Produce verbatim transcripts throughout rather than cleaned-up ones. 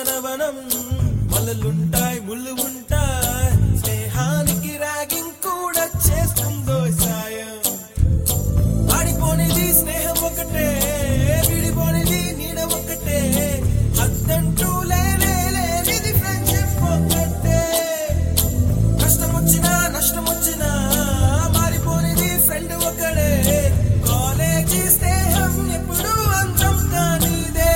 ఉద్యానవనం మల్లలుంటాయి ముళ్ళు ఉంటాయి స్నేహానికి ర్యాగింగ్ కూడా చేస్తుందో సాయం ఆడిపోనిది స్నేహం ఒకటే విడిపోనిది నీడ ఒకటే అద్దంటూ లేనే లేనిది ఫ్రెండ్షిప్ ఒకటే కష్టం వచ్చినా నష్టం వచ్చినా మారిపోనిది ఫ్రెండ్ ఒకడే కాలేజీ స్నేహం ఎప్పుడు అంతం కానిదే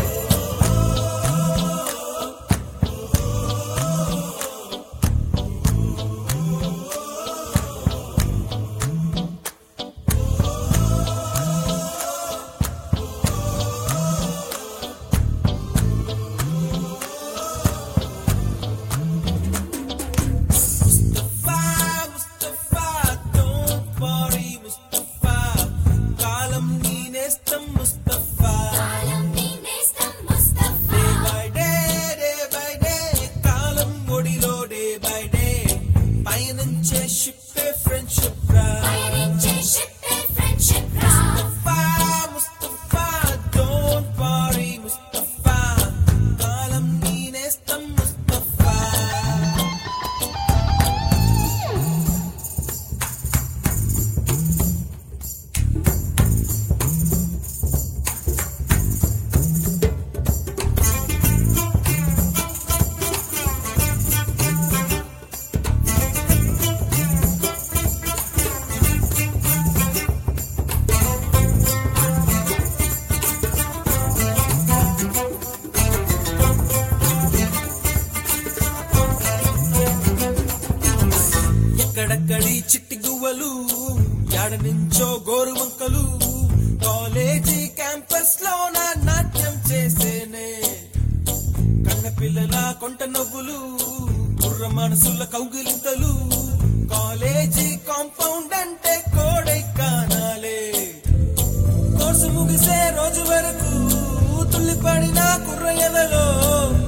ఎక్కడక్కడి చిట్టి గువ్వలు యాడ నుంచో గోరు వంకలు కాలేజీ క్యాంపస్ లో నా నాట్యం చేసేనే కన్న పిల్లల కొంట నవ్వులు కుర్ర మనసుల కౌగిలింతలు కాలేజీ కాంపౌండ్ అంటే కోడై కానాలే కోర్సు ముగిసే రోజు వరకు తుల్లిపడిన కుర్ర ఎదలో